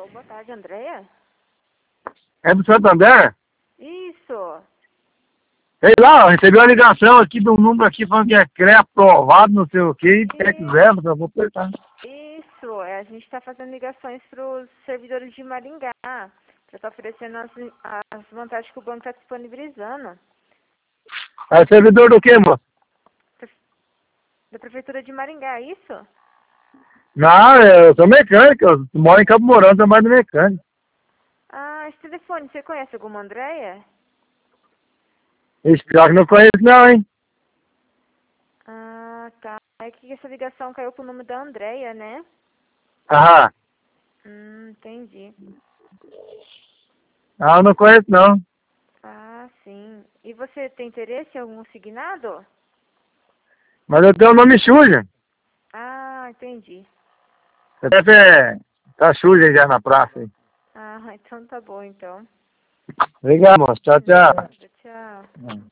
Alô, boa tarde, Andréia? É do Santander? Isso. Sei lá, eu recebi uma ligação aqui de um número aqui falando que é CREA aprovado, não sei o que, quer quiser, mas eu vou apertar. Isso, a gente está fazendo ligações para os servidores de Maringá, para estar oferecendo as vantagens que o banco está disponibilizando. É servidor do quê, moço? Da Prefeitura de Maringá, é isso? Não, eu sou mecânico, eu moro em Campo Mourão, trabalho de mecânico. Ah, esse telefone, você conhece alguma Andréia? Esse pior que não conheço não, hein? Ah, tá. É que essa ligação caiu pro nome da Andréia, né? Aham. Entendi. Ah, eu não conheço não. Ah, sim. E você tem interesse em algum signado? Mas eu tenho o nome sujo. Ah, entendi. Deve tá sujo aí já na praça. Hein? Ah, então tá bom, então. Obrigado, moço. Tchau, tchau. Nada, tchau.